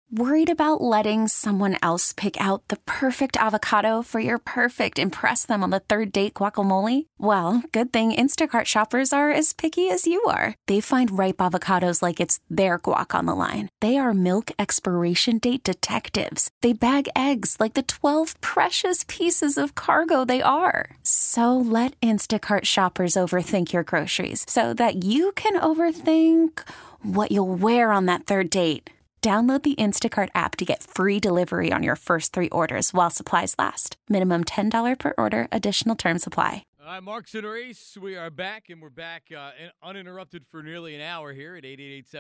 Worried about letting someone else pick out the perfect avocado for your perfect impress them on the third date guacamole? Well, good thing Instacart shoppers are as picky as you are. They find ripe avocados like it's their guac on the line. They are milk expiration date detectives. They bag eggs like the 12 precious pieces of cargo they are. So let Instacart shoppers overthink your groceries so that you can overthink what you'll wear on that third date. Download the Instacart app to get free delivery on your first 3 orders while supplies last. Minimum $10 per order. Additional terms apply. All right, Marks and Reese, we are back, and we're back uninterrupted for nearly an hour here at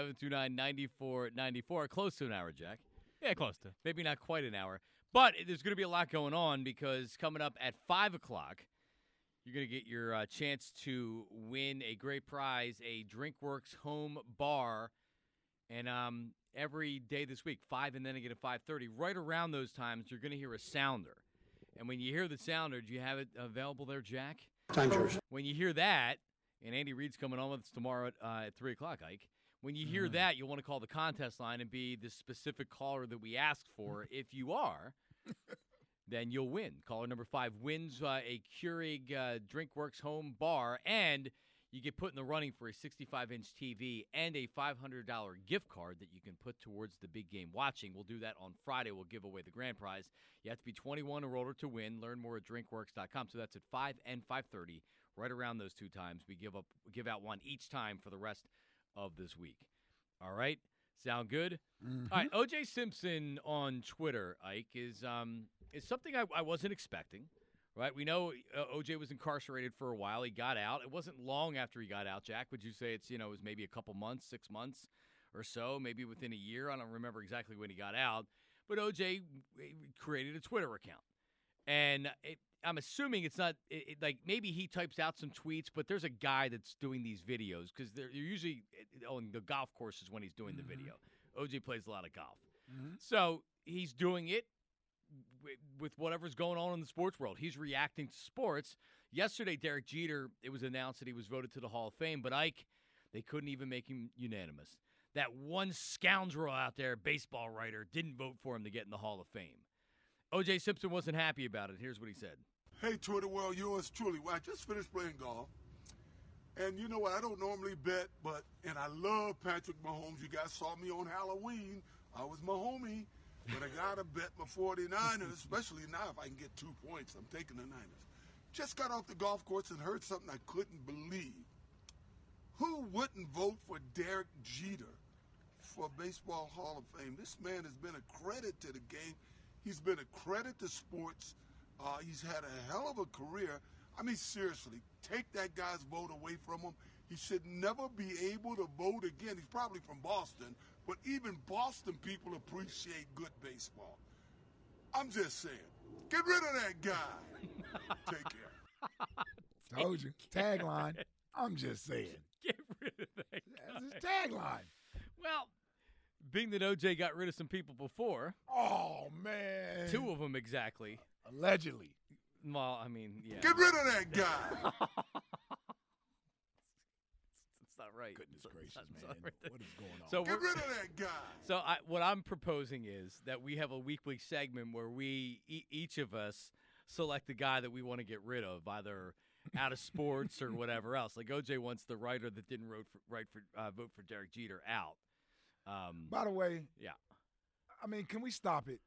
888-729-9494. Close to an hour, Jack. Yeah, close to. Maybe not quite an hour. But there's going to be a lot going on because coming up at 5 o'clock, you're going to get your chance to win a great prize, a DrinkWorks home bar. And every day this week, 5 and then again at 5:30. Right around those times, you're going to hear a sounder. And when you hear the sounder, do you have it available there, Jack? Time's yours. When you hear that, and Andy Reid's coming on with us tomorrow at 3 o'clock, Ike. When you hear that, you'll want to call the contest line and be the specific caller that we asked for. If you are, then you'll win. Caller number 5 wins a Keurig DrinkWorks home bar, and you get put in the running for a 65-inch TV and a $500 gift card that you can put towards the big game watching. We'll do that on Friday. We'll give away the grand prize. You have to be 21 or older to win. Learn more at drinkworks.com. So that's at 5 and 5:30, right around those 2 times. We give out one each time for the rest of this week. All right? Sound good? Mm-hmm. All right, O.J. Simpson on Twitter, Ike, is something I wasn't expecting. Right, we know O.J. was incarcerated for a while. He got out. It wasn't long after he got out, Jack. Would you say it was maybe a couple months, 6 months or so, maybe within a year? I don't remember exactly when he got out. But O.J. created a Twitter account. And I'm assuming it's not like maybe he types out some tweets, but there's a guy that's doing these videos because they're usually on the golf courses when he's doing the video. O.J. plays a lot of golf. So he's doing it with whatever's going on in the sports world. He's reacting to sports. Yesterday, Derek Jeter, it was announced that he was voted to the Hall of Fame, but Ike, they couldn't even make him unanimous. That one scoundrel out there, baseball writer, didn't vote for him to get in the Hall of Fame. O.J. Simpson wasn't happy about it. Here's what he said. Hey, Twitter world, yours truly. Well, I just finished playing golf. And you know what? I don't normally bet, and I love Patrick Mahomes. You guys saw me on Halloween. I was Mahomie. But I got to bet my 49ers, especially now if I can get 2 points. I'm taking the Niners. Just got off the golf course and heard something I couldn't believe. Who wouldn't vote for Derek Jeter for Baseball Hall of Fame? This man has been a credit to the game. He's been a credit to sports. He's had a hell of a career. I mean, seriously, take that guy's vote away from him. He should never be able to vote again. He's probably from Boston. But even Boston people appreciate good baseball. I'm just saying, get rid of that guy. Take care. Told you. Tagline. I'm just saying. Get rid of that guy. That's his tagline. Well, being that O.J. got rid of some people before. Oh, man. 2 of them exactly. Allegedly. Well, I mean, yeah. Get rid of that guy. Not right. Goodness gracious, man. Right. What is going on? So Get rid of that guy. So what I'm proposing is that we have a weekly segment where we each of us select the guy that we want to get rid of, either out of sports or whatever else. Like O.J. wants the writer that didn't vote for Derek Jeter out. By the way, yeah. I mean, can we stop it?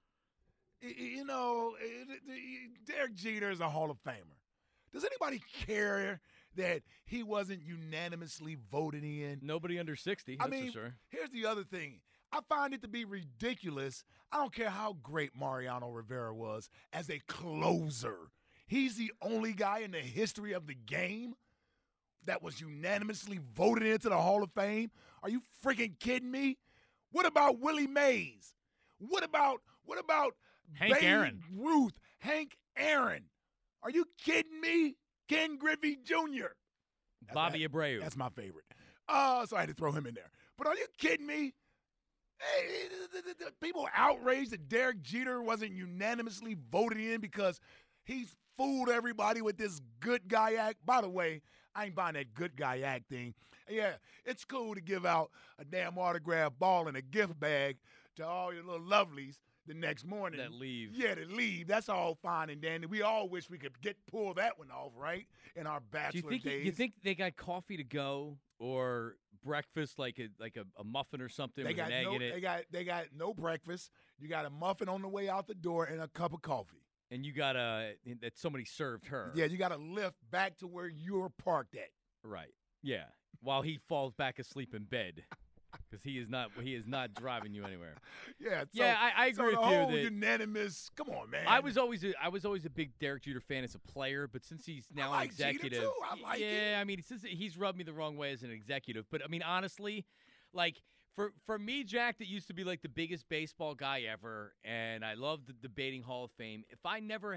Derek Jeter is a Hall of Famer. Does anybody care that he wasn't unanimously voted in? Nobody under 60, I that's mean, for sure. Here's the other thing. I find it to be ridiculous. I don't care how great Mariano Rivera was as a closer. He's the only guy in the history of the game that was unanimously voted into the Hall of Fame. Are you freaking kidding me? What about Willie Mays? What about Hank Aaron? Ruth, Hank Aaron? Are you kidding me? Ken Griffey Jr. Bobby Abreu. That's my favorite. So I had to throw him in there. But are you kidding me? Hey, people outraged that Derek Jeter wasn't unanimously voted in because he's fooled everybody with this good guy act. By the way, I ain't buying that good guy act thing. Yeah, it's cool to give out a damn autograph ball and a gift bag to all your little lovelies the next morning. That leave. Yeah, that leave. That's all fine and dandy. We all wish we could pull that one off, right? In our bachelor days. You think they got coffee to go or breakfast like a muffin or something with an egg in it? They got no breakfast. You got a muffin on the way out the door and a cup of coffee. And you got that somebody served her. Yeah, you got to lift back to where you were parked at. Right. Yeah. While he falls back asleep in bed. Because he is not driving you anywhere. Yeah, I agree with you. So the whole unanimous. Come on, man. I was always a big Derek Jeter fan as a player, but since he's now an executive, Jeter too. I like it. I mean, since he's rubbed me the wrong way as an executive. But I mean, honestly, like for me, Jack, that used to be like the biggest baseball guy ever, and I love the debating Hall of Fame. If I never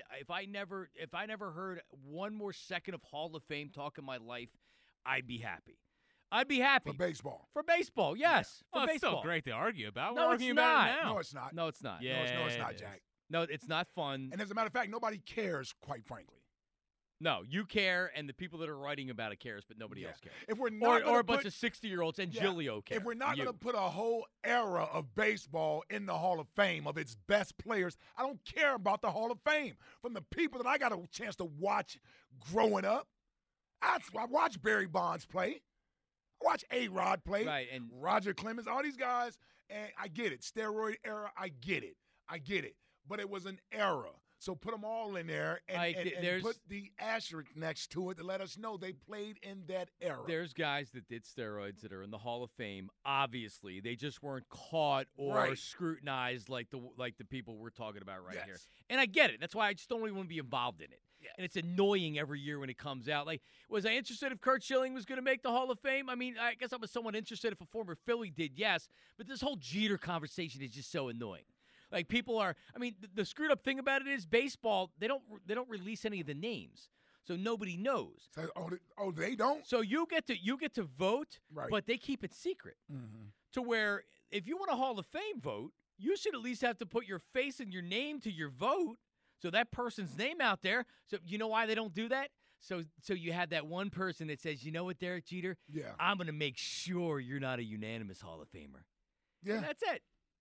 heard one more second of Hall of Fame talk in my life, I'd be happy. I'd be happy. For baseball. For baseball, yes. Well, for it's baseball. still great to argue about. No, We're it's arguing not. about it now. No, it's not. No, it's not. Yeah, No, it's not, it is. Jack. No, it's not fun. And as a matter of fact, nobody cares, quite frankly. No, you care, and the people that are writing about it cares, but nobody else cares. If we're not Or a bunch of 60-years and Gilio care. If we're not going to put a whole era of baseball in the Hall of Fame of its best players, I don't care about the Hall of Fame. From the people that I got a chance to watch growing up, I watched Barry Bonds play. I watched A-Rod play. Right, and Roger Clemens, all these guys, and I get it. Steroid era, I get it. But it was an era. So put them all in there and put the asterisk next to it to let us know they played in that era. There's guys that did steroids that are in the Hall of Fame. Obviously, they just weren't caught or scrutinized like the people we're talking about here. And I get it. That's why I just don't really want to be involved in it. Yes. And it's annoying every year when it comes out. Like, was I interested if Curt Schilling was going to make the Hall of Fame? I mean, I guess I was somewhat interested if a former Philly did, yes. But this whole Jeter conversation is just so annoying. Like, people are – I mean, the screwed up thing about it is baseball, they don't release any of the names. So nobody knows. So, they don't? So you get to vote, right. But they keep it secret. Mm-hmm. To where if you want a Hall of Fame vote, you should at least have to put your face and your name to your vote. So that person's name out there. So you know why they don't do that? So you have that one person that says, you know what, Derek Jeter? Yeah. I'm going to make sure you're not a unanimous Hall of Famer. Yeah. And that's it.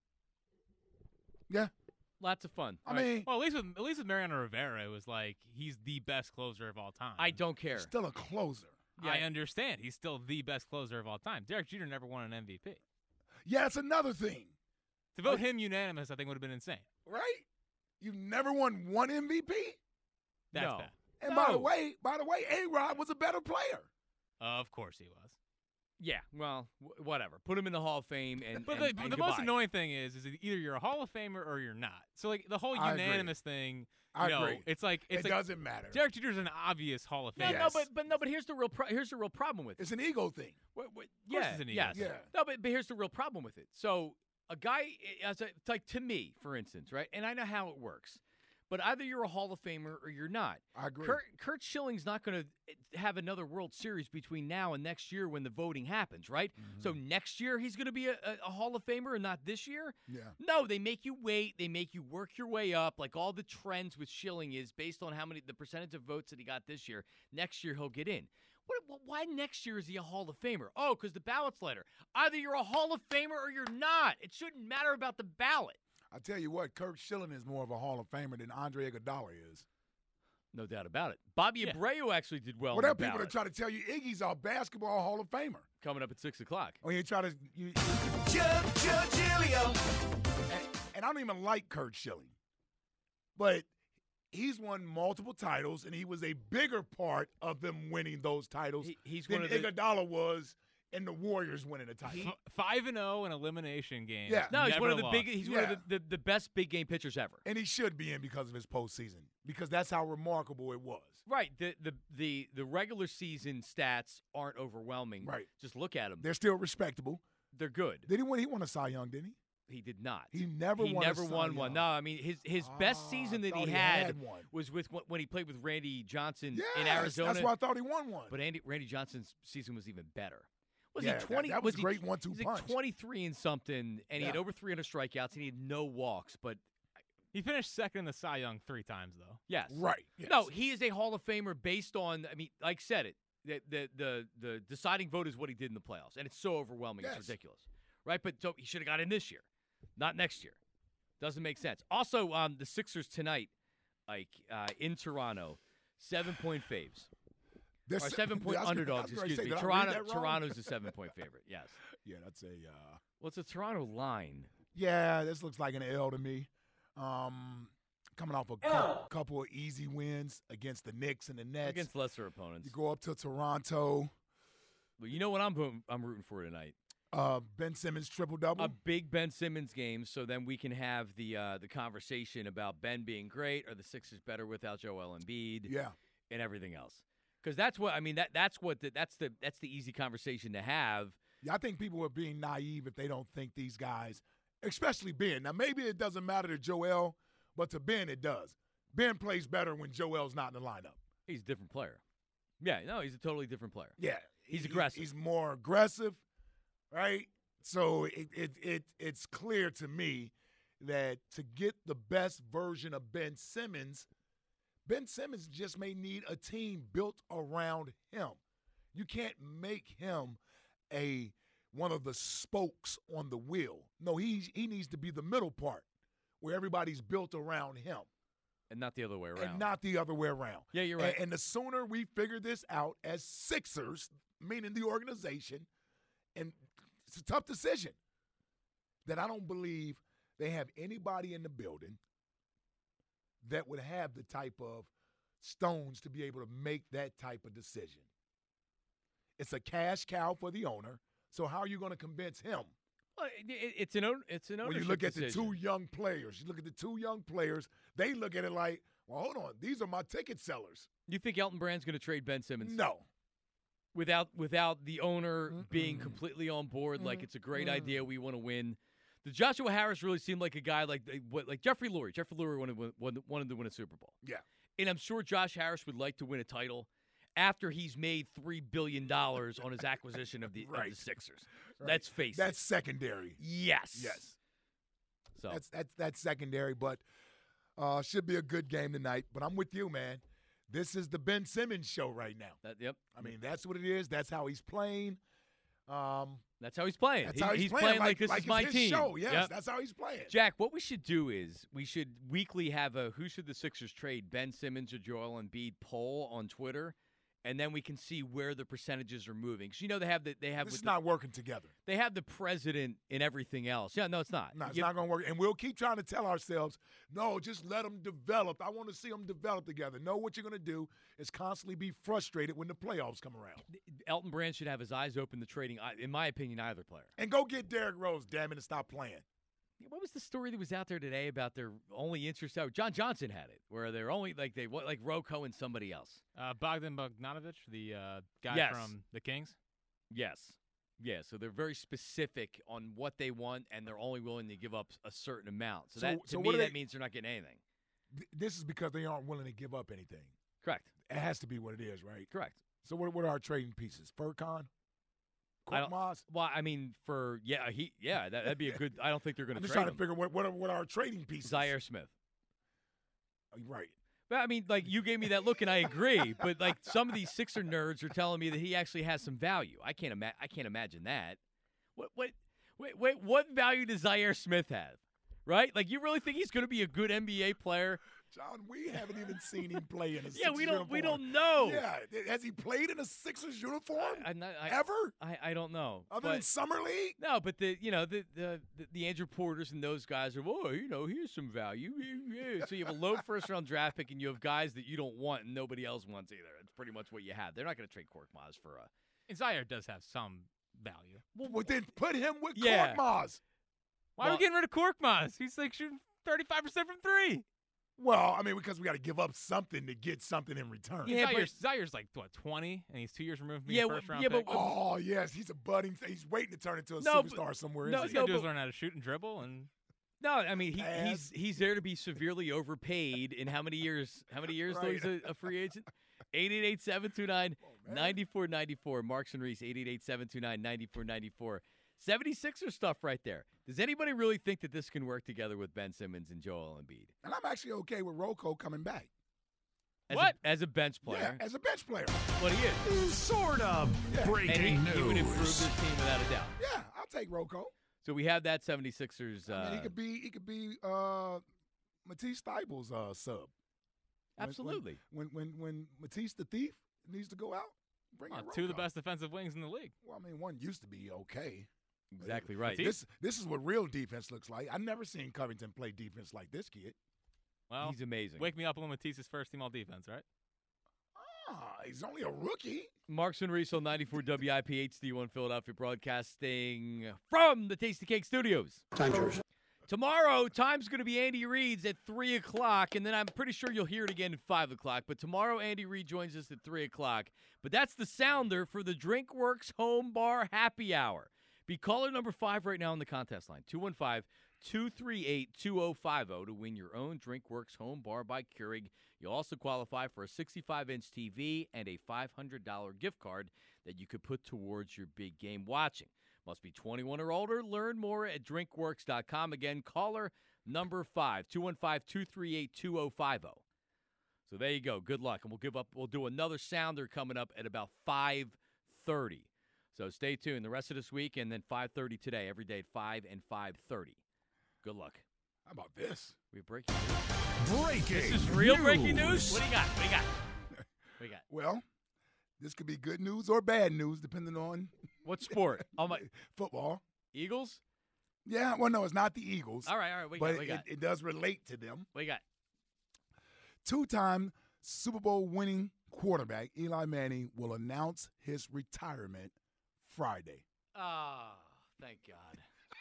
Yeah. Lots of fun. I mean, well, at least with Mariano Rivera, it was like he's the best closer of all time. I don't care. Still a closer. Yeah. I understand. He's still the best closer of all time. Derek Jeter never won an MVP. Yeah, that's another thing. To vote him unanimous, I think would have been insane. Right? You've never won one MVP? That's no. bad. And by the way, A-Rod was a better player. Of course he was. Yeah, well, whatever. Put him in the Hall of Fame and But and the most annoying thing is either you're a Hall of Famer or you're not. So like the whole unanimous thing, I agree. It's like it doesn't matter. Derek Jeter's an obvious Hall of Famer. No, but here's the real problem with it. It's an ego thing. It's an ego thing. Yeah. No, but here's the real problem with it. So a guy, it's like to me, for instance, right? And I know how it works. But either you're a Hall of Famer or you're not. I agree. Curt Schilling's not going to have another World Series between now and next year when the voting happens, right? Mm-hmm. So next year he's going to be a Hall of Famer and not this year? Yeah. No, they make you wait. They make you work your way up. Like all the trends with Schilling is based on the percentage of votes that he got this year. Next year he'll get in. Why next year is he a Hall of Famer? Oh, because the ballot's later. Either you're a Hall of Famer or you're not. It shouldn't matter about the ballot. I tell you what, Curt Schilling is more of a Hall of Famer than Andre Iguodala is. No doubt about it. Bobby Abreu actually did well. Well, there are people that try to tell you Iggy's a basketball Hall of Famer. Coming up at 6 o'clock. Or you try to and I don't even like Curt Schilling, but he's won multiple titles, and he was a bigger part of them winning those titles than Iguodala was. And the Warriors winning the title. 5-0 in elimination games. Yeah. No, he's one of the lost. he's one of the best big game pitchers ever. And he should be in because of his postseason. Because that's how remarkable it was. Right. The regular season stats aren't overwhelming. Right. Just look at them. They're still respectable. They're good. Did he win? He won a Cy Young, didn't he? He did not. He never won one. No, I mean his best season that he had was with when he played with Randy Johnson in Arizona. That's why I thought he won one. But Randy Johnson's season was even better. Was he 20? That was a great 1-2 punch. He was like 23 and something, and he had over 300 strikeouts, and he had no walks. But he finished second in the Cy Young 3 times, though. Yes. Right. Yes. No, he is a Hall of Famer based on. I mean, like I said, the deciding vote is what he did in the playoffs, and it's so overwhelming, it's ridiculous, right? But so he should have got in this year. Not next year. Doesn't make sense. Also, the Sixers tonight, Ike, in Toronto, 7-point faves. Or 7-point underdogs, excuse me. Toronto's a 7-point favorite, yes. Yeah, that's a What's a Toronto line? yeah, this looks like an L to me. Coming off a couple of easy wins against the Knicks and the Nets. Against lesser opponents. You go up to Toronto. Well, you know what I'm rooting for tonight? Ben Simmons triple-double. A big Ben Simmons game, so then we can have the conversation about Ben being great. Are the Sixers better without Joel Embiid? Yeah. And everything else. Because that's what I mean. That's the easy conversation to have. Yeah, I think people are being naive if they don't think these guys, especially Ben. Now, maybe it doesn't matter to Joel, but to Ben it does. Ben plays better when Joel's not in the lineup. He's a different player. Yeah, no, he's a totally different player. Yeah. He's aggressive. He's more aggressive, right? So it's clear to me that to get the best version of Ben Simmons just may need a team built around him. You can't make him one of the spokes on the wheel. No, he needs to be the middle part where everybody's built around him. And not the other way around. And not the other way around. Yeah, you're right. And the sooner we figure this out as Sixers, meaning the organization, and it's a tough decision, that I don't believe they have anybody in the building that would have the type of stones to be able to make that type of decision. It's a cash cow for the owner. So how are you going to convince him? Well, it's an ownership When you look at decision. the two young players, they look at it like, well, hold on, these are my ticket sellers. You think Elton Brand's going to trade Ben Simmons? No. Without the owner being completely on board, like it's a great idea, we want to win. The Joshua Harris really seemed like a guy like Jeffrey Lurie. Jeffrey Lurie wanted to win a Super Bowl. Yeah. And I'm sure Josh Harris would like to win a title after he's made $3 billion on his acquisition of the Sixers. Right. Let's face it. That's secondary. Yes. So That's secondary, but should be a good game tonight. But I'm with you, man. This is the Ben Simmons show right now. Yep. I mean, that's what it is. That's how he's playing. That's how he's playing. That's how he's playing like this is my his team. show. Yes, Yep. that's how he's playing. Jack, what we should do is we should weekly have a who should the Sixers trade, Ben Simmons or Joel Embiid poll on Twitter, and then we can see where the percentages are moving. Because This is not working together. They have the president and everything else. Yeah, no, it's not. No, it's not going to work. And we'll keep trying to tell ourselves, no, just let them develop. I want to see them develop together. No, what you're going to do is constantly be frustrated when the playoffs come around. Elton Brand should have his eyes open to trading, in my opinion, either player. And go get Derrick Rose, damn it, and stop playing. What was the story that was out there today about their only interest? John Johnson had it, where they're only like Rocco and somebody else. Bogdan Bogdanovic, the guy from the Kings. Yes. Yeah, so they're very specific on what they want, and they're only willing to give up a certain amount. So that means they're not getting anything. This is because they aren't willing to give up anything. Correct. It has to be what it is, right? Correct. So what are our trading pieces? Furkan? Korkmaz? Well, I mean, that'd be a good. I don't think they're going to trade. I'm just trying to figure what are our trading pieces. Zaire Smith. Right. But I mean, like you gave me that look, and I agree. But like some of these Sixer nerds are telling me that he actually has some value. I can't imagine that. What value does Zaire Smith have? Right? Like you really think he's going to be a good NBA player? John, we haven't even seen him play in a Sixers uniform. Yeah, we don't know. Yeah, has he played in a Sixers uniform ever? I don't know. Other than summer league? No, but the Andrew Porters and those guys are here's some value. Yeah. So you have a low first round draft pick and you have guys that you don't want and nobody else wants either. It's pretty much what you have. They're not going to trade Korkmaz for a. And Zaire does have some value. Well, then put him with Korkmaz. Why are we getting rid of Korkmaz? He's like shooting 35% from three. Well, I mean, because we got to give up something to get something in return. Yeah, Zaire's like, 20? And he's 2 years removed from being a first-round pick? Oh, yes, he's he's waiting to turn into a superstar somewhere. No, he's got to do is learn how to shoot and dribble. And no, I mean, he's there to be severely overpaid in how many years? How many years right. Though he's a free agent? 888-729-9494. Marks and Reese, 888-729-9494. 76er stuff right there. Does anybody really think that this can work together with Ben Simmons and Joel Embiid? And I'm actually okay with Rocco coming back. As a bench player? Yeah, as a bench player. What he is. Sort of. Yeah. Breaking news. He would improve this team without a doubt. Yeah, I'll take Rocco. So we have that 76ers. I mean, he could be Matisse Thybulle's sub. Absolutely. When Matisse the Thief needs to go out, bring in Two of the Rocco. best defensive wings in the league. Well, I mean, one used to be okay. Exactly right. This is what real defense looks like. I've never seen Covington play defense like this kid. Well, He's amazing. wake me up when Matisse's first team all defense, right? He's only a rookie. Mark Sunriso, 94 WIP HD1 Philadelphia, broadcasting from the Tasty Cake Studios. Tomorrow, time's going to be Andy Reid's at 3 o'clock, and then I'm pretty sure you'll hear it again at 5 o'clock. But tomorrow, Andy Reid joins us at 3 o'clock. But that's the sounder for the DrinkWorks Home Bar Happy Hour. Be caller number 5 right now on the contest line, 215-238-2050 to win your own DrinkWorks Home Bar by Keurig. You'll also qualify for a 65-inch TV and a $500 gift card that you could put towards your big game watching. Must be 21 or older. Learn more at drinkworks.com. Again, caller number 5, 215-238-2050. So there you go. Good luck. And we'll do another sounder coming up at about 5:30. So stay tuned the rest of this week, and then 5:30 today, every day at 5 and 5:30. Good luck. How about this? We have breaking news. Breaking This is real news. breaking news? What do you got? What do you got? Well, this could be good news or bad news, depending on What sport? Oh, my football. Eagles? Yeah, well, no, it's not the Eagles. All right. What but you got? it does relate to them. What you got? Two-time Super Bowl winning quarterback Eli Manning will announce his retirement Friday. Oh, thank God.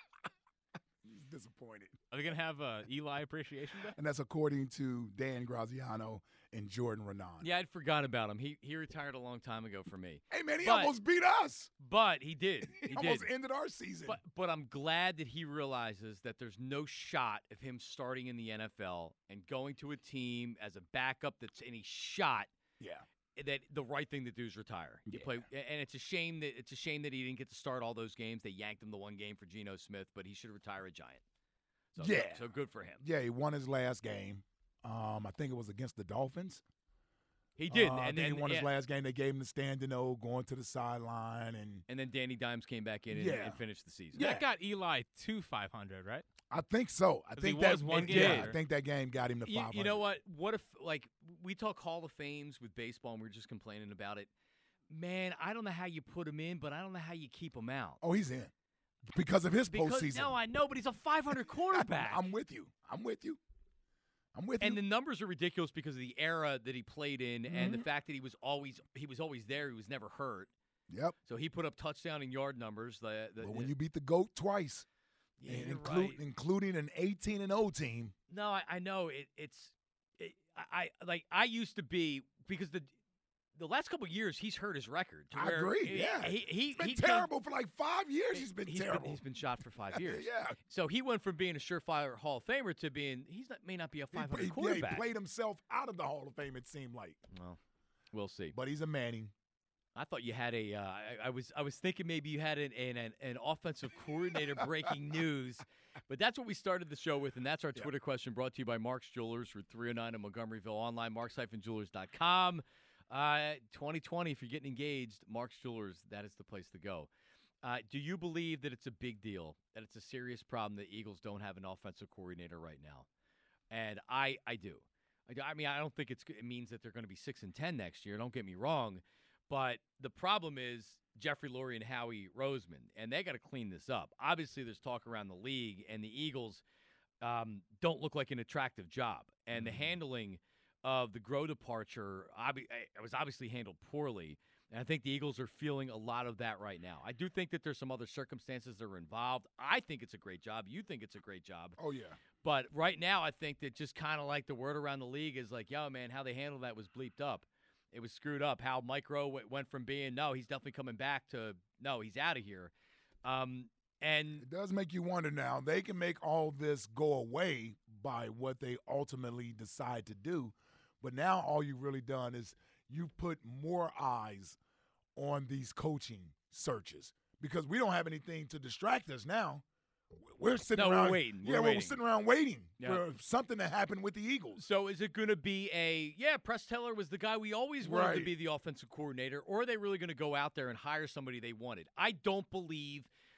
He's disappointed. Are they going to have Eli Appreciation Day? And that's according to Dan Graziano and Jordan Renan. Yeah, I'd forgotten about him. He retired a long time ago for me. Hey, man, he But- almost beat us. But he did. He almost ended our season. But I'm glad that he realizes that there's no shot of him starting in the NFL and going to a team as a backup that's any shot yeah. that the right thing to do is retire. You Yeah. play, and it's a shame that he didn't get to start all those games. They yanked him the one game for Geno Smith, but he should retire a Giant. So, Yeah. So good for him. Yeah, he won his last game. I think it was against the Dolphins. He did. I think he won his yeah. last game. They gave him the standing O, going to the sideline, and And then Danny Dimes came back in Yeah. and finished the season. Yeah. That got Eli to 500, right? I think so. I 'Cause think he that was one yeah, game. I think that game got him to 500. You know what? What if, like, we talk Hall of Fames with baseball, and we were just complaining about it. Man, I don't know how you put him in, but I don't know how you keep him out. Oh, he's in because of his Because postseason. no, I know, but he's a 500 quarterback. I'm with you. I'm with And you. the numbers are ridiculous because of the era that he played in, and the fact that he was always there. He was never hurt. Yep. So he put up touchdown and yard numbers. But when you beat the GOAT twice, yeah, and you're right. including an 18-0 team. No, I know I used to be, because the last couple of years he's hurt his record. To I where agree, yeah. he's Been terrible for like 5 years. He's been terrible. He's been shot for 5 years. Yeah. So he went from being a surefire Hall of Famer to being may not be a 500 quarterback. he played himself out of the Hall of Fame, it seemed like. Well, we'll see. But he's a Manning. I thought you had a. I was thinking maybe you had an offensive coordinator breaking news, but that's what we started the show with, and that's our Twitter question brought to you by Mark's Jewelers, Route 309 in Montgomeryville. Online, marks-jewelers.com. 2020, if you're getting engaged, Mark's Jewelers, that is the place to go. Do you believe that it's a big deal, that it's a serious problem that Eagles don't have an offensive coordinator right now? And I do. I mean, I don't think it means that they're going to be 6-10 next year. Don't get me wrong. But the problem is Jeffrey Lurie and Howie Roseman, and they got to clean this up. Obviously, there's talk around the league, and the Eagles don't look like an attractive job. And the handling of the Groh departure was obviously handled poorly, and I think the Eagles are feeling a lot of that right now. I do think that there's some other circumstances that are involved. I think it's a great job. You think it's a great job. Oh, yeah. But right now, I think that just kind of like the word around the league is like, yo, man, how they handled that was bleeped up. It was screwed up. How Mike Rowe went from being, no, he's definitely coming back, to, no, he's out of here. And it does make you wonder now. They can make all this go away by what they ultimately decide to do. But now all you've really done is you've put more eyes on these coaching searches because we don't have anything to distract us now. We're sitting around. We're waiting. We're sitting around waiting Yeah. for something to happen with the Eagles. So is it going to be Press Taylor was the guy we always wanted to Right. be the offensive coordinator, or are they really going to go out there and hire somebody they wanted? I don't believe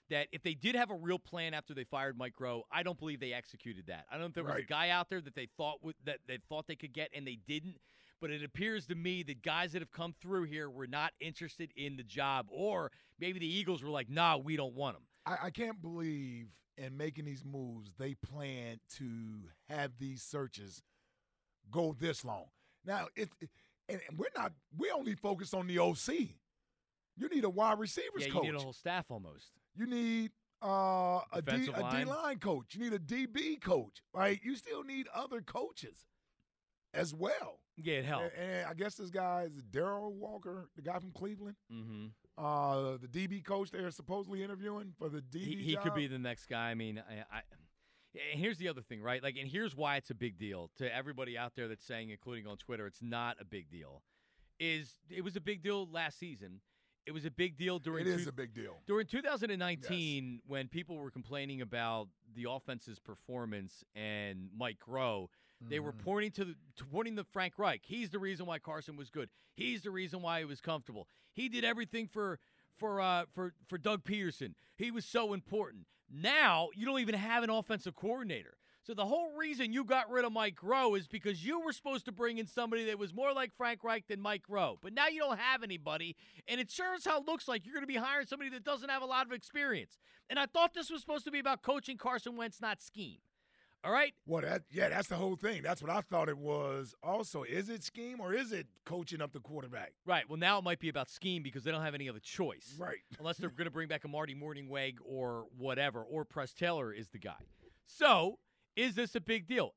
that if they did have a real plan after they fired Mike Groh, I don't believe they executed that. I don't know if there was a Right. guy out there that they thought they could get and they didn't. But it appears to me that guys that have come through here were not interested in the job, or maybe the Eagles were like, "Nah, we don't want him." I can't believe in making these moves they plan to have these searches go this long. Now and we only focus on the OC. You need a wide receivers Yeah, you coach. need a whole staff almost. You need a Defensive line. D-line coach. You need a DB coach, right? You still need other coaches as well. Yeah, it helped. And I guess this guy is Darryl Walker, the guy from Cleveland. Mm-hmm. The DB coach they're supposedly interviewing for the DB He job. could be the next guy. I mean, and here's the other thing, right? Like, and here's why it's a big deal to everybody out there that's saying, including on Twitter, it's not a big deal. It was a big deal last season. It was a big deal during. It is a big deal. During 2019, when people were complaining about the offense's performance and Mike Groh, they were pointing to Frank Reich. He's the reason why Carson was good. He's the reason why he was comfortable. He did everything for Doug Peterson. He was so important. Now you don't even have an offensive coordinator. So the whole reason you got rid of Mike Groh is because you were supposed to bring in somebody that was more like Frank Reich than Mike Groh. But now you don't have anybody, and it sure as hell looks like you're going to be hiring somebody that doesn't have a lot of experience. And I thought this was supposed to be about coaching Carson Wentz, not scheme. All right? Well, that's the whole thing. That's what I thought it was also. Is it scheme or is it coaching up the quarterback? Right. Well, now it might be about scheme because they don't have any other choice. Right. Unless they're going to bring back a Marty Morningweg or whatever, or Press Taylor is the guy. So, is this a big deal?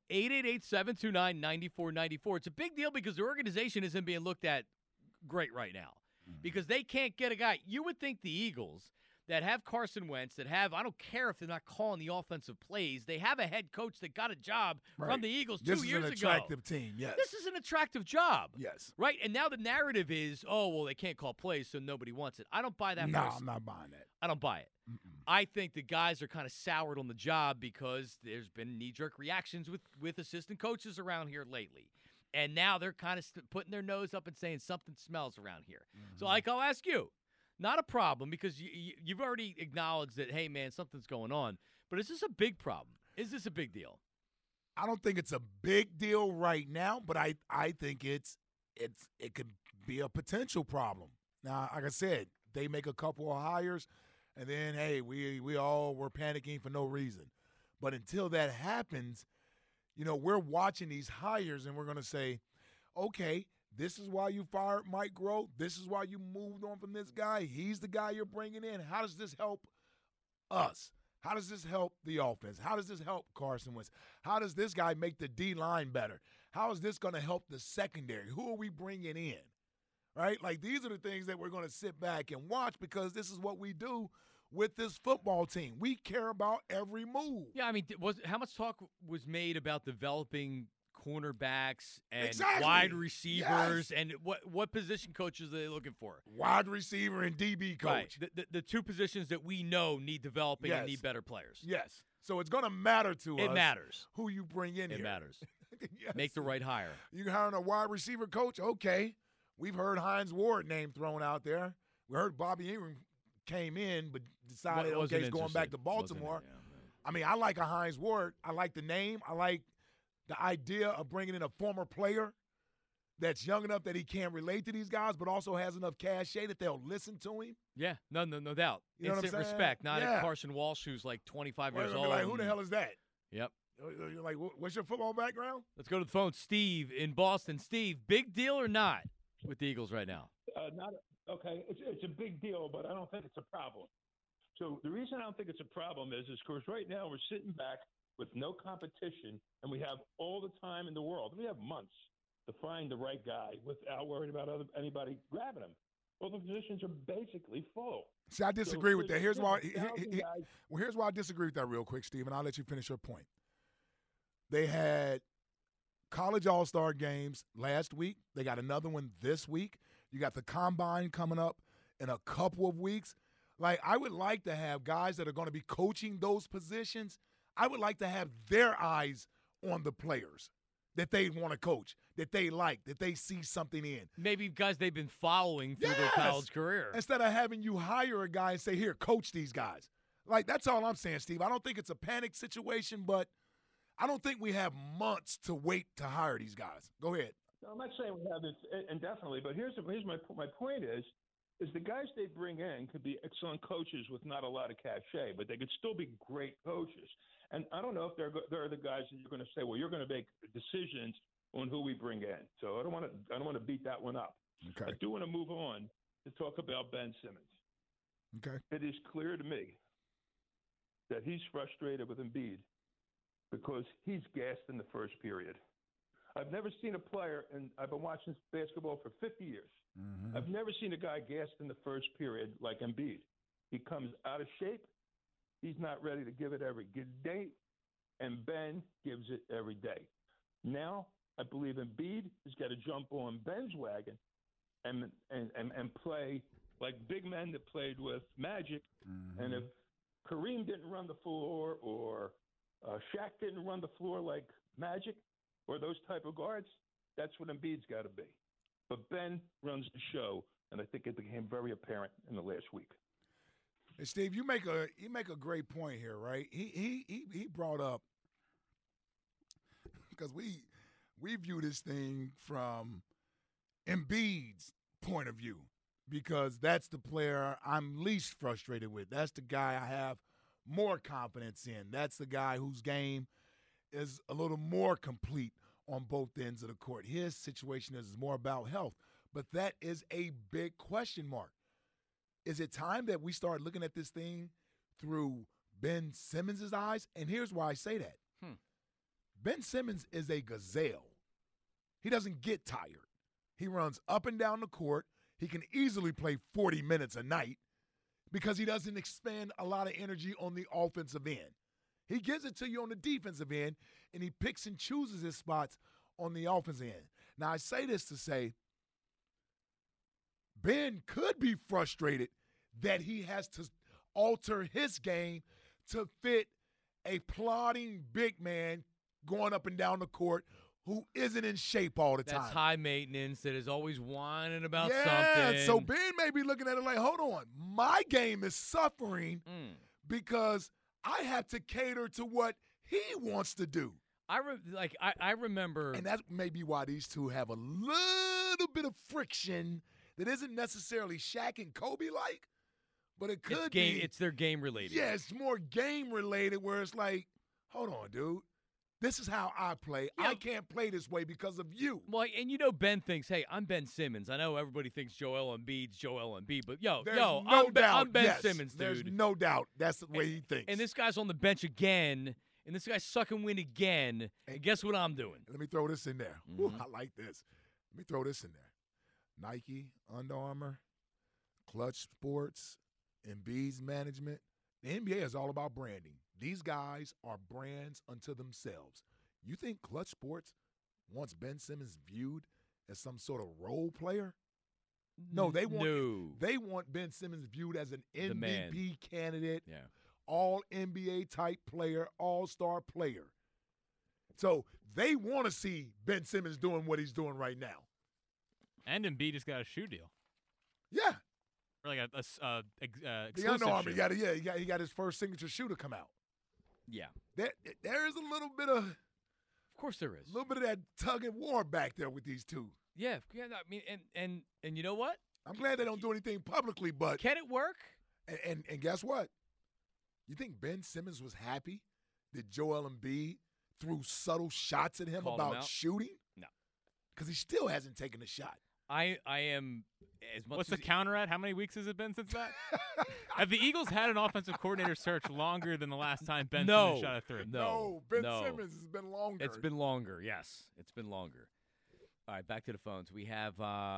888-729-9494. It's a big deal because the organization isn't being looked at great right now because they can't get a guy. You would think the Eagles that have Carson Wentz, that have, I don't care if they're not calling the offensive plays, they have a head coach that got a job from the Eagles 2 years ago. This is an attractive team, yes. This is an attractive job. Yes. Right? And now the narrative is, oh, well, they can't call plays, so nobody wants it. I don't buy that. No, I'm not buying that. I don't buy it. I think the guys are kind of soured on the job because there's been knee-jerk reactions with assistant coaches around here lately. And now they're kind of putting their nose up and saying something smells around here. So, Ike, I'll ask you. Not a problem because you've already acknowledged that, hey, man, something's going on. But is this a big problem? Is this a big deal? I don't think it's a big deal right now, but I think it could be a potential problem. Now, like I said, they make a couple of hires, and then, hey, we all were panicking for no reason. But until that happens, we're watching these hires, and we're going to say, okay, this is why you fired Mike Groh. This is why you moved on from this guy. He's the guy you're bringing in. How does this help us? How does this help the offense? How does this help Carson Wentz? How does this guy make the D-line better? How is this going to help the secondary? Who are we bringing in? Right? Like, these are the things that we're going to sit back and watch because this is what we do with this football team. We care about every move. Yeah, I mean, how much talk was made about developing cornerbacks and Exactly. wide receivers, Yes. and what position coaches are they looking for? Wide receiver and DB coach. Right. The two positions that we know need developing and Yes. need better players. Yes. So it's going to matter to us. It matters. Who you bring in It here. matters. Yes. Make the right hire. You hiring a wide receiver coach? Okay. We've heard Hines Ward name thrown out there. We heard Bobby Ingram came in but decided, Wasn't okay, he's going back to interested. Wasn't Baltimore. it? Yeah. I mean, I like a Hines Ward. I like the name. I like the idea of bringing in a former player that's young enough that he can relate to these guys, but also has enough cachet that they'll listen to him. Yeah, no doubt. You know what I'm Instant saying? respect, not Yeah. at Carson Walsh, who's like 25 years They'll old. be like, who the hell is that? Yep. You're like, what's your football background? Let's go to the phone. Steve in Boston. Steve, big deal or not with the Eagles right now? Okay. It's a big deal, but I don't think it's a problem. So the reason I don't think it's a problem is because right now we're sitting back with no competition, and we have all the time in the world. We have months to find the right guy without worrying about anybody grabbing him. All the positions are basically full. See, I disagree with that. there's Here's why. 1,000 guys. Well, here's why I disagree with that real quick, Steve, and I'll let you finish your point. They had college all-star games last week. They got another one this week. You got the combine coming up in a couple of weeks. Like, I would like to have guys that are going to be coaching those positions. I would like to have their eyes on the players that they want to coach, that they like, that they see something in. Maybe guys they've been following through their Yes. college career. Instead of having you hire a guy and say, here, coach these guys. Like, that's all I'm saying, Steve. I don't think it's a panic situation, but I don't think we have months to wait to hire these guys. Go ahead. No, I'm not saying we have it indefinitely, but here's my point is the guys they bring in could be excellent coaches with not a lot of cachet, but they could still be great coaches. And I don't know if they're the guys that you're going to say, well, you're going to make decisions on who we bring in. So I don't want to beat that one up. Okay. I do want to move on to talk about Ben Simmons. Okay. It is clear to me that he's frustrated with Embiid because he's gassed in the first period. I've never seen a player, and I've been watching basketball for 50 years. Mm-hmm. I've never seen a guy gassed in the first period like Embiid. He comes out of shape. He's not ready to give it every day, and Ben gives it every day. Now, I believe Embiid has got to jump on Ben's wagon and play like big men that played with Magic. Mm-hmm. And if Kareem didn't run the floor or Shaq didn't run the floor like Magic or those type of guards, that's what Embiid's got to be. But Ben runs the show, and I think it became very apparent in the last week. Hey, Steve, you make a great point here, right? He brought up, because we view this thing from Embiid's point of view, because that's the player I'm least frustrated with. That's the guy I have more confidence in. That's the guy whose game is a little more complete on both ends of the court. His situation is more about health, but that is a big question mark. Is it time that we start looking at this thing through Ben Simmons' eyes? And here's why I say that. Ben Simmons is a gazelle. He doesn't get tired. He runs up and down the court. He can easily play 40 minutes a night because he doesn't expend a lot of energy on the offensive end. He gives it to you on the defensive end, and he picks and chooses his spots on the offensive end. Now, I say this to say Ben could be frustrated that he has to alter his game to fit a plodding big man going up and down the court who isn't in shape all the time. That's high maintenance, that is always whining about yeah, something. so Ben may be looking at it like, hold on, my game is suffering because I have to cater to what he wants to do. I remember. And that may be why these two have a little bit of friction that isn't necessarily Shaq and Kobe-like, but it could be. It's their game related. Yeah, it's more game related where it's like, hold on, dude. This is how I play. Yeah. I can't play this way because of you. Well, and Ben thinks, hey, I'm Ben Simmons. I know everybody thinks Joel Embiid's Joel Embiid, but I'm Ben Simmons, dude. There's no doubt that's the way he thinks. And this guy's on the bench again, and this guy's sucking wind again. And guess what I'm doing? Let me throw this in there. Ooh, I like this. Let me throw this in there. Nike, Under Armour, Clutch Sports, Embiid's management. The NBA is all about branding. These guys are brands unto themselves. You think Clutch Sports wants Ben Simmons viewed as some sort of role player? No, they want Ben Simmons viewed as an MVP candidate, all NBA type player, all-star player. So they want to see Ben Simmons doing what he's doing right now. And Embiid just got a shoe deal. Yeah. Or like a the Under Armour, he got his first signature shoe to come out. Yeah. There is a little bit of. Of course there is. A little bit of that tug and war back there with these two. Yeah. I mean, and you know what? I'm glad they don't do anything publicly, but can it work? And guess what? You think Ben Simmons was happy that Joel Embiid threw subtle shots at him about shooting? No. Because he still hasn't taken a shot. I am as much. What's the counter at? How many weeks has it been since that? Have the Eagles had an offensive coordinator search longer than the last time Ben Simmons shot a three? No, Ben Simmons has been longer. It's been longer. Yes, it's been longer. All right, back to the phones. We have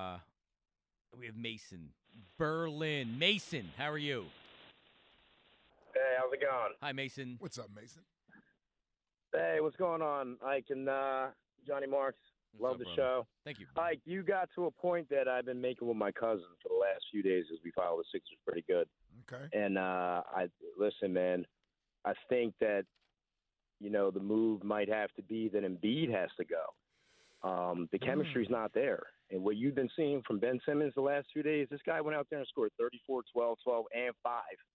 Mason, Berlin. Mason, how are you? Hey, how's it going? Hi, Mason. What's up, Mason? Hey, what's going on, Ike and Johnny Marks? Love the show. Thank you. Ike, you got to a point that I've been making with my cousin for the last few days as we follow the Sixers pretty good. Okay. And listen, man, I think that, the move might have to be that Embiid has to go. The chemistry's not there. And what you've been seeing from Ben Simmons the last few days, this guy went out there and scored 34, 12, 12, and 5.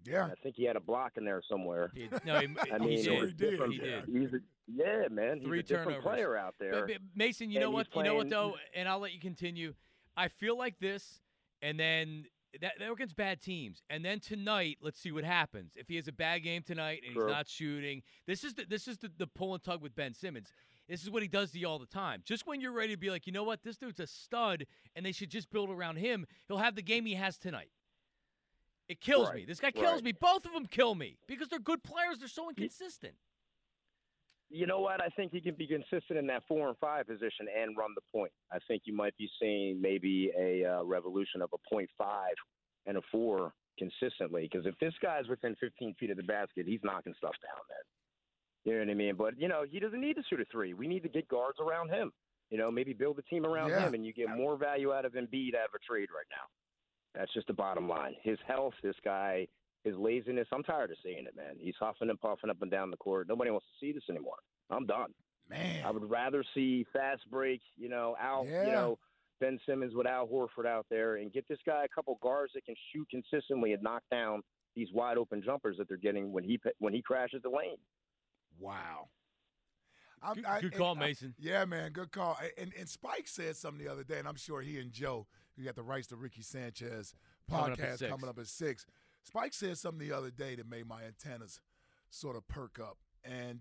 Yeah. And I think he had a block in there somewhere. No, I mean, he sure did. he did. different- He did. Man. He's 3 a different turnovers. player out there. But Mason, you And know what? he's You know what, playing- though? And I'll let you continue. I feel like this, and then they're against bad teams. And then tonight, let's see what happens. If he has a bad game tonight and Sure. he's not shooting, this is the pull and tug with Ben Simmons. This is what he does to you all the time. Just when you're ready to be like, you know what, this dude's a stud, and they should just build around him, he'll have the game he has tonight. It kills me. This guy kills me. Both of them kill me because they're good players. They're so inconsistent. You know what? I think he can be consistent in that 4 and 5 position and run the point. I think you might be seeing maybe a revolution of a 0.5 and a 4 consistently. Because if this guy's within 15 feet of the basket, he's knocking stuff down, man. You know what I mean? But, he doesn't need to shoot a 3. We need to get guards around him. Maybe build a team around him, and you get more value out of Embiid out of a trade right now. That's just the bottom line. His health, this guy, his laziness, I'm tired of seeing it, man. He's huffing and puffing up and down the court. Nobody wants to see this anymore. I'm done. Man. I would rather see fast break, Ben Simmons with Al Horford out there and get this guy a couple guards that can shoot consistently and knock down these wide open jumpers that they're getting when he crashes the lane. Wow. Good call, Mason. Yeah, man, good call. And Spike said something the other day, and I'm sure he and Joe, who got the rights to Ricky Sanchez podcast coming up at 6. Spike said something the other day that made my antennas sort of perk up. And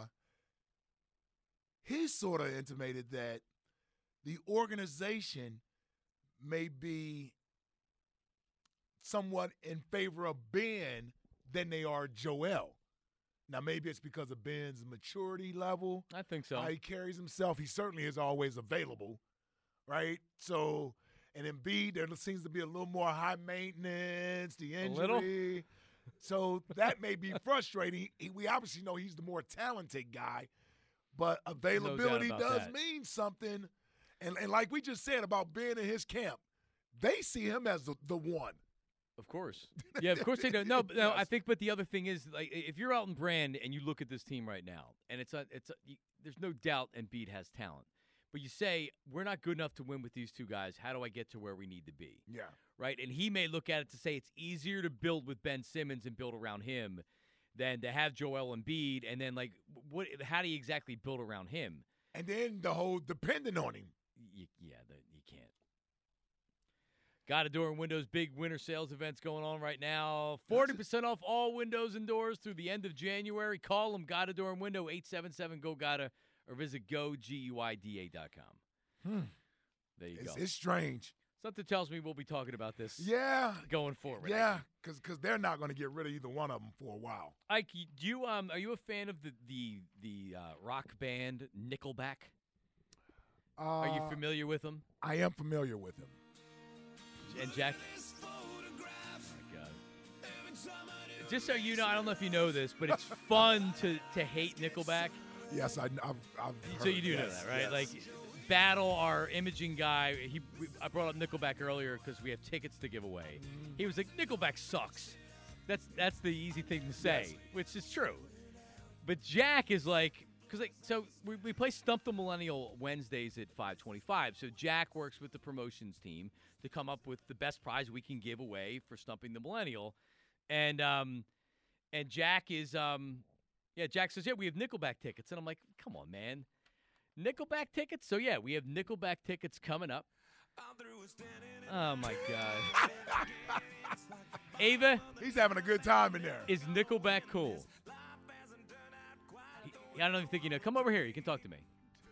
he sort of intimated that the organization may be somewhat in favor of Ben than they are Joel. Now, maybe it's because of Ben's maturity level. I think so. How he carries himself. He certainly is always available, right? So, and Embiid, there seems to be a little more high maintenance, the injury. A little? So that may be frustrating. We obviously know he's the more talented guy, but availability No doubt about does that. mean something. And like we just said about Ben and his camp, they see him as the one. Of course. Yeah, of course they do. No, I think, but the other thing is, like, if you're Elton Brand and you look at this team right now, and there's no doubt Embiid has talent, but you say, we're not good enough to win with these two guys. How do I get to where we need to be? Yeah. Right? And he may look at it to say it's easier to build with Ben Simmons and build around him than to have Joel Embiid, and then, like, how do you exactly build around him? And then the whole depending on him. You can't. Gotta Door and Windows big winter sales events going on right now. 40% off all windows and doors through the end of January. Call them, Gotta Door and Window, 877-GO-GOTTA, or visit GoGUIDA.com. There you go. It's strange. Something tells me we'll be talking about this going forward. Yeah, because they're not going to get rid of either one of them for a while. Ike, are you a fan of the rock band Nickelback? Are you familiar with them? I am familiar with them. And Jack? Oh, my God. Just so you know, I don't know if you know this, but it's fun to hate Nickelback. Yes, I've So you do know that, right? Yes. Like, Battle, our imaging guy, I brought up Nickelback earlier because we have tickets to give away. He was like, Nickelback sucks. That's the easy thing to say, which is true. But Jack is like, so we play Stump the Millennial Wednesdays at 5:25. So Jack works with the promotions team to come up with the best prize we can give away for Stumping the Millennial. And Jack is Jack says, we have Nickelback tickets. And I'm like, come on, man. Nickelback tickets? So, we have Nickelback tickets coming up. Oh, my God. Ava? He's having a good time in there. Is Nickelback cool? I don't even think you know. Come over here. You can talk to me.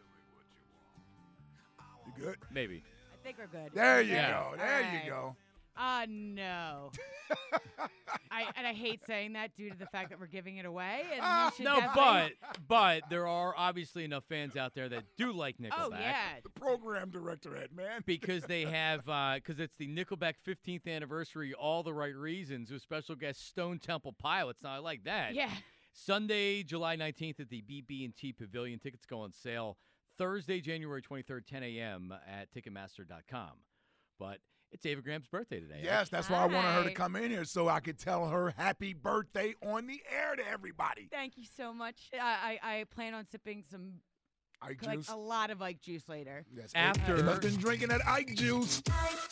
You good? Maybe. I think we're good. There you Yeah. go. There you go. No. I hate saying that due to the fact that we're giving it away. And you should No, definitely- but there are obviously enough fans out there that do like Nickelback. Oh, yeah. The program director, Ed, man. Because they have, because it's the Nickelback 15th anniversary, All the Right Reasons, with special guest Stone Temple Pilots. Now, I like that. Yeah. Sunday, July 19th at the BB&T Pavilion. Tickets go on sale Thursday, January 23rd, 10 a.m. at Ticketmaster.com. But it's Ava Graham's birthday today. Yes, that's why I wanted her to Hi. come in here so I could tell her happy birthday on the air to everybody. Thank you so much. I plan on sipping some Ike like juice. a lot of Ike juice later. Yes. After- I've been drinking that Ike juice.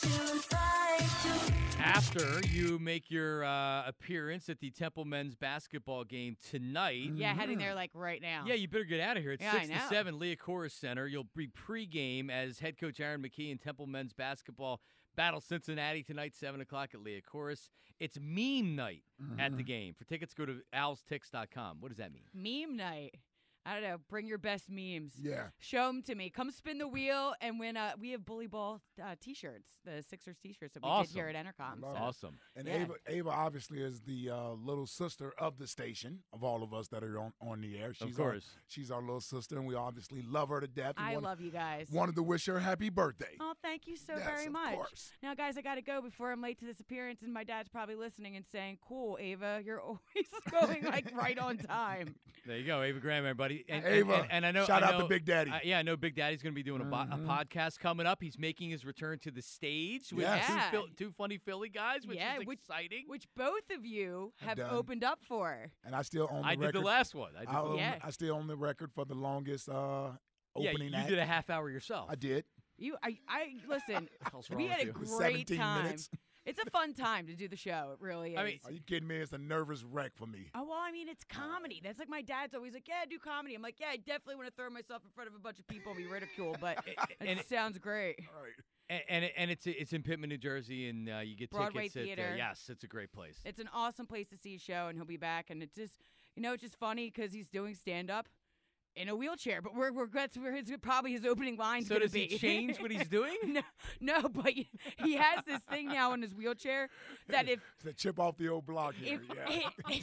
After you make your appearance at the Temple men's basketball game tonight. Yeah, heading there like right now. Yeah, you better get out of here. It's Yeah, I 6 to know. 7, Liacouras Center. You'll be pregame as head coach Aaron McKee and Temple men's basketball battle Cincinnati tonight, 7 o'clock at Liacouras. It's meme night at the game. For tickets, go to owlstix.com. What does that mean? Meme night. I don't know. Bring your best memes. Yeah. Show them to me. Come spin the wheel and win. We have Bully Ball T-shirts, the Sixers T-shirts that we did here at Entercom. Love So. it. Awesome. And Yeah. Ava obviously is the little sister of the station, of all of us that are on the air. She's course. She's our little sister, and we obviously love her to death. And I love you guys. wanted to wish her happy birthday. Oh, thank you so Yes, very of much. course. Now, guys, I got to go before I'm late to this appearance, and my dad's probably listening and saying, "Cool, Ava, you're always going like right on time." There you go, Ava Graham, everybody. And, Ava, and I know. shout I out know, to Big Daddy. Yeah, I know Big Daddy's going to be doing a podcast coming up. He's making his return to the stage with Yes. Yeah. two funny Philly guys, which Yeah, is which- exciting. Which both of you have done. opened up for. And I still own the I record. did the last one. Yeah. I still own the record for the longest Yeah, opening you act. did a half hour yourself. I did. I listen. hell's wrong We with had a you? It was great 17 time. minutes. It's a fun time to do the show. It really is. I mean, Are you kidding me? It's a nervous wreck for me. Oh, well, I mean, it's comedy. That's like my dad's always like, yeah, do comedy. I'm like, yeah, I definitely want to throw myself in front of a bunch of people and be ridiculed, but and it sounds great. All right. and it's in Pittman, New Jersey, and you get Broadway tickets Theater. yes, it's a great place. It's an awesome place to see a show, and he'll be back. And it's just, it's just funny because he's doing stand-up in a wheelchair, but that's where probably his opening line's So gonna does he be. change what he's doing? No, but he has this thing now in his wheelchair that if It's a chip off the old block here. if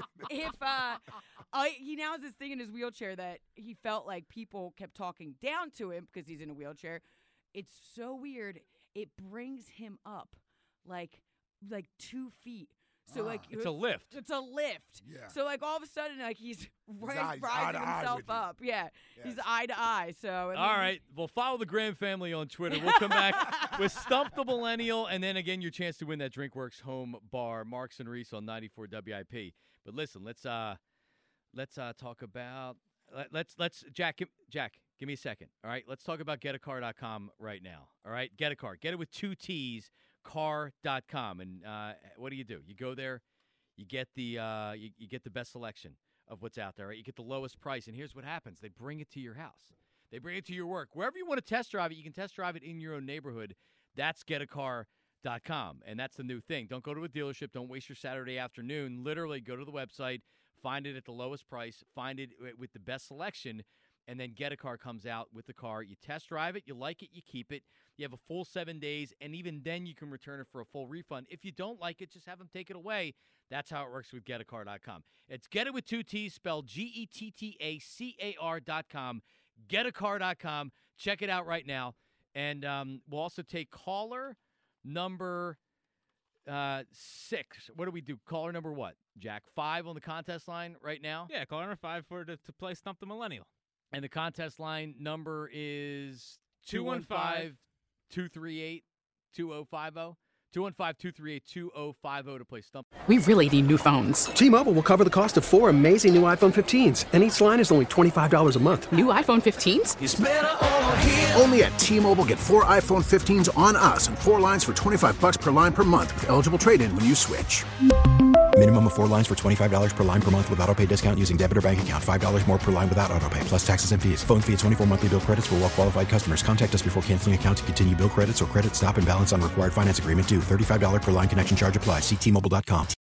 Yeah. he now has this thing in his wheelchair that he felt like people kept talking down to him because he's in a wheelchair. It's so weird. It brings him up like 2 feet. So like It's a lift. It's a lift. Yeah. So like all of a sudden like he's eye to rising eye himself with you. up. Yeah. He's Yes. eye to eye. So I All mean, right. Well, follow the Graham family on Twitter. We'll come back with Stump the Millennial, and then again your chance to win that DrinkWorks home bar, Marks and Reese on 94 WIP. But listen, let's talk about let's Jack, give me a second. All right, let's talk about getacar.com right now. All right, Get a Car. Get it with 2 T's, car.com. And what do? You go there, you get the you get the best selection of what's out there, right? You get the lowest price, and here's what happens. They bring it to your house. They bring it to your work. Wherever you want to test drive it, you can test drive it in your own neighborhood. That's getacar.com, and that's the new thing. Don't go to a dealership. Don't waste your Saturday afternoon. Literally go to the website, find it at the lowest price, find it with the best selection, and then Get a Car comes out with the car. You test drive it, you like it, you keep it. You have a full 7 days, and even then you can return it for a full refund. If you don't like it, just have them take it away. That's how it works with getacar.com. It's Get It with 2 T's, spelled GETTACAR.com, getacar.com. Check it out right now. And we'll also take caller number 6. What do we do? Caller number what, Jack? 5 on the contest line right now? Yeah, caller number 5 to play Stump the Millennial. And the contest line number is 215-238-2050. 215-238-2050 to play Stump. We really need new phones. T-Mobile will cover the cost of 4 amazing new iPhone 15s, and each line is only $25 a month. New iPhone 15s? It's better over here. Only at T-Mobile, get 4 iPhone 15s on us and 4 lines for $25 per line per month with eligible trade-in when you switch. Minimum of 4 lines for $25 per line per month with autopay discount using debit or bank account. $5 more per line without autopay, plus taxes and fees. Phone fee at 24 monthly bill credits for well-qualified customers. Contact us before canceling account to continue bill credits or credit stop and balance on required finance agreement due. $35 per line connection charge applies. See T-Mobile.com.